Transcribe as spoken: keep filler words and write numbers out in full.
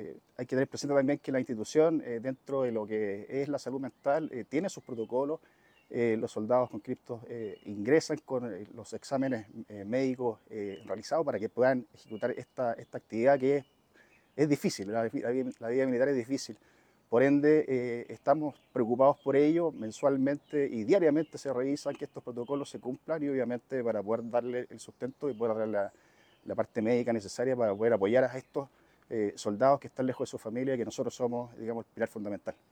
eh, hay que tener presente también que la institución, eh, dentro de lo que es la salud mental, eh, tiene sus protocolos. Eh, los soldados conscriptos eh, ingresan con eh, los exámenes eh, médicos eh, realizados para que puedan ejecutar esta, esta actividad que es, es difícil, la, la, la, vida militar es difícil. Por ende, eh, estamos preocupados por ello. Mensualmente y diariamente se revisan que estos protocolos se cumplan y obviamente para poder darle el sustento y poder darle la, la parte médica necesaria para poder apoyar a estos eh, soldados que están lejos de su familia, que nosotros somos, digamos, el pilar fundamental.